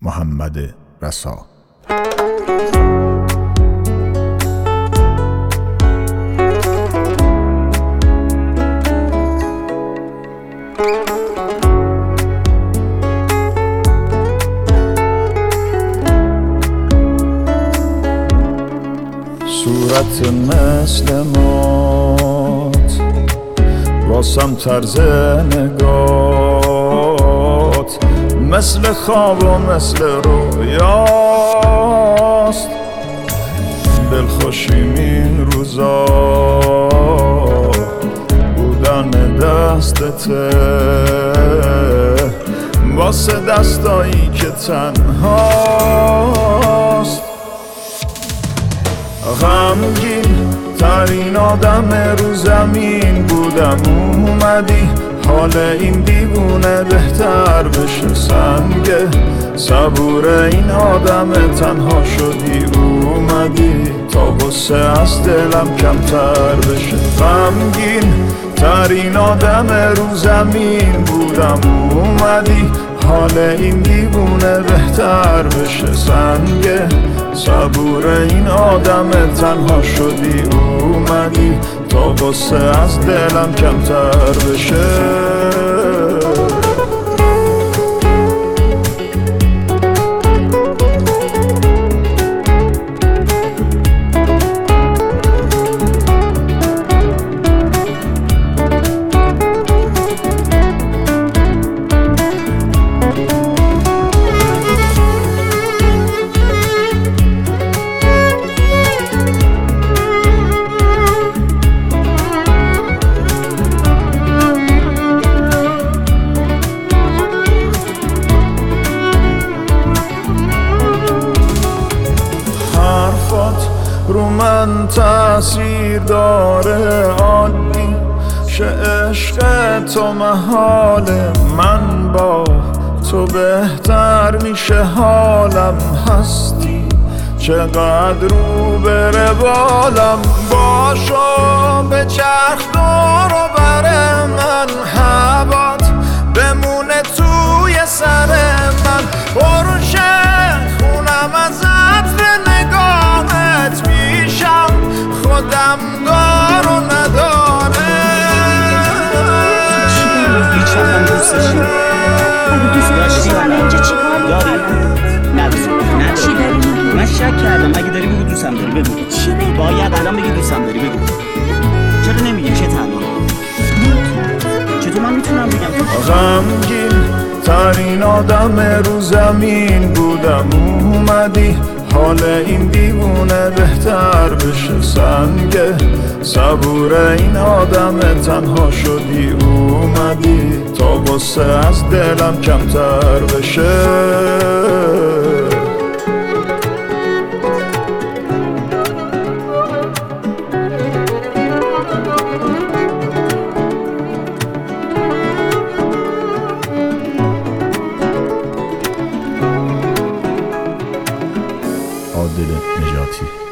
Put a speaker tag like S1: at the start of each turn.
S1: محمد رسا. صورت مثل مات واسم طرز نگات مثل خواب و مثل رویاست. دلخوشیم این روزا بودن دستته واسه دستایی که تنهاست. غمگین ترین آدم رو زمین بودم اومدی حال این دیوونه بهتر بشه. سنگ صبور این آدم تنها شدی اومدی تا غصه از دلم کمتر بشه. غمگین ترین آدم رو زمین بودم اومدی حال این دیوونه بهتر بشه. سنگ صبور این آدم تنها شدی اومدی تا غصه از دلم کمتر بشه. رو من تأثیر داره عادی شه عشق تو محال من با تو بهتر میشه حالم. هستی چقدر رو بره بالم باشو به چرخ دور و بر من هوات بمونه توی سر من. بروشه خونم از عطر نگاهت میشم خودم دارو نداره.
S2: هیچ وقتم دوست داشتیم دوست داشتیم
S3: اینجا چی کار
S2: داری؟ نداری من شک کردم. اگه داری بگو دوستم داری بگو.
S3: چی بگو؟
S2: باید الان بگی دوستم داری بگو. چرا نمیگی چه تنها؟ چطور من میتونم بگم؟
S1: غمگین ترین آدم رو زمین بودم اومدی حال این دیوونه بهتر بشه. سنگ صبور این آدم تنها شدی اومدی تا غصه از دلم کمتر بشه. عادل نجاتی.